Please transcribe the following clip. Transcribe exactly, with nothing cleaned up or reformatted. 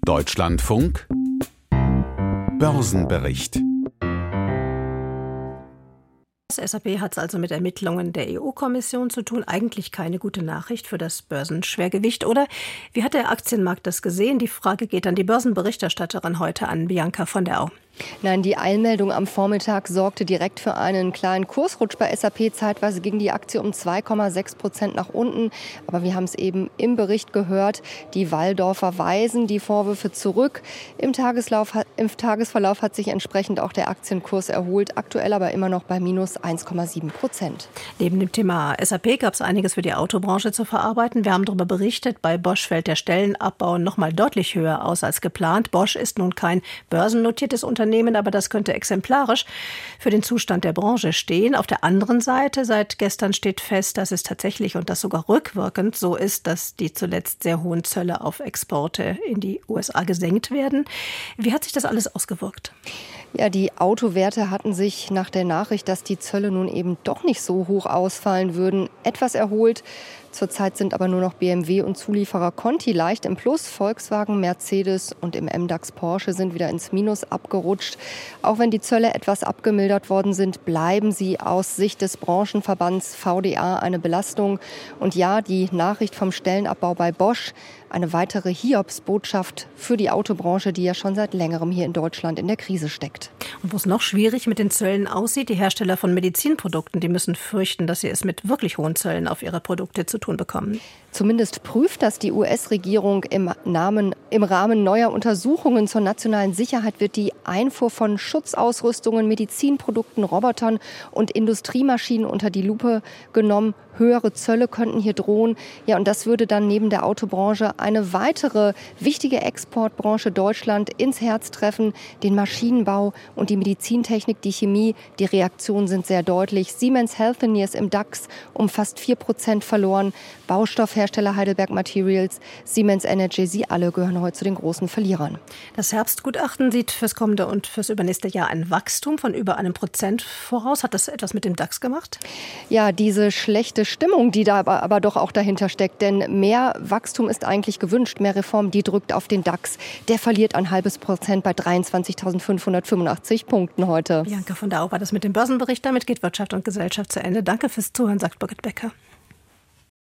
Deutschlandfunk Börsenbericht. Das S A P hat es also mit Ermittlungen der E U-Kommission zu tun. Eigentlich keine gute Nachricht für das Börsenschwergewicht, oder? Wie hat der Aktienmarkt das gesehen? Die Frage geht an die Börsenberichterstatterin heute, an Bianca von der Au. Nein, die Eilmeldung am Vormittag sorgte direkt für einen kleinen Kursrutsch bei S A P. Zeitweise ging die Aktie um zwei Komma sechs Prozent nach unten. Aber wir haben es eben im Bericht gehört, die Walldorfer weisen die Vorwürfe zurück. Im, Tageslauf, im Tagesverlauf hat sich entsprechend auch der Aktienkurs erholt, aktuell aber immer noch bei minus eins Komma sieben Prozent. Neben dem Thema S A P gab es einiges für die Autobranche zu verarbeiten. Wir haben darüber berichtet, bei Bosch fällt der Stellenabbau noch mal deutlich höher aus als geplant. Bosch ist nun kein börsennotiertes Unternehmen, aber das könnte exemplarisch für den Zustand der Branche stehen. Auf der anderen Seite, seit gestern steht fest, dass es tatsächlich und das sogar rückwirkend so ist, dass die zuletzt sehr hohen Zölle auf Exporte in die U S A gesenkt werden. Wie hat sich das alles ausgewirkt? Ja, die Autowerte hatten sich nach der Nachricht, dass die Zölle nun eben doch nicht so hoch ausfallen würden, etwas erholt. Zurzeit sind aber nur noch B M W und Zulieferer Conti leicht im Plus. Volkswagen, Mercedes und im M DAX Porsche sind wieder ins Minus abgerutscht. Auch wenn die Zölle etwas abgemildert worden sind, bleiben sie aus Sicht des Branchenverbands V D A eine Belastung. Und ja, die Nachricht vom Stellenabbau bei Bosch, eine weitere Hiobsbotschaft für die Autobranche, die ja schon seit längerem hier in Deutschland in der Krise steckt. Und wo es noch schwierig mit den Zöllen aussieht, die Hersteller von Medizinprodukten, die müssen fürchten, dass sie es mit wirklich hohen Zöllen auf ihre Produkte zu tun bekommen. Zumindest prüft das die U S-Regierung im, Namen, im Rahmen neuer Untersuchungen zur nationalen Sicherheit wird die Einfuhr von Schutzausrüstungen, Medizinprodukten, Robotern und Industriemaschinen unter die Lupe genommen. Höhere Zölle könnten hier drohen. Ja, und das würde dann neben der Autobranche eine weitere wichtige Exportbranche Deutschland ins Herz treffen, den Maschinenbau und die Medizintechnik, die Chemie. Die Reaktionen sind sehr deutlich. Siemens Healthineers im DAX um fast vier Prozent verloren. Baustoffhersteller Heidelberg Materials, Siemens Energy, sie alle gehören heute zu den großen Verlierern. Das Herbstgutachten sieht fürs kommende und fürs übernächste Jahr ein Wachstum von über einem Prozent voraus. Hat das etwas mit dem DAX gemacht? Ja, diese schlechte Stimmung, die da aber, aber doch auch dahinter steckt. Denn mehr Wachstum ist eigentlich gewünscht, mehr Reform, die drückt auf den DAX. Der verliert ein halbes Prozent bei dreiundzwanzigtausendfünfhundertfünfundachtzig Punkten heute. Bianca von der Au war das mit dem Börsenbericht. Damit geht Wirtschaft und Gesellschaft zu Ende. Danke fürs Zuhören, sagt Birgit Becker.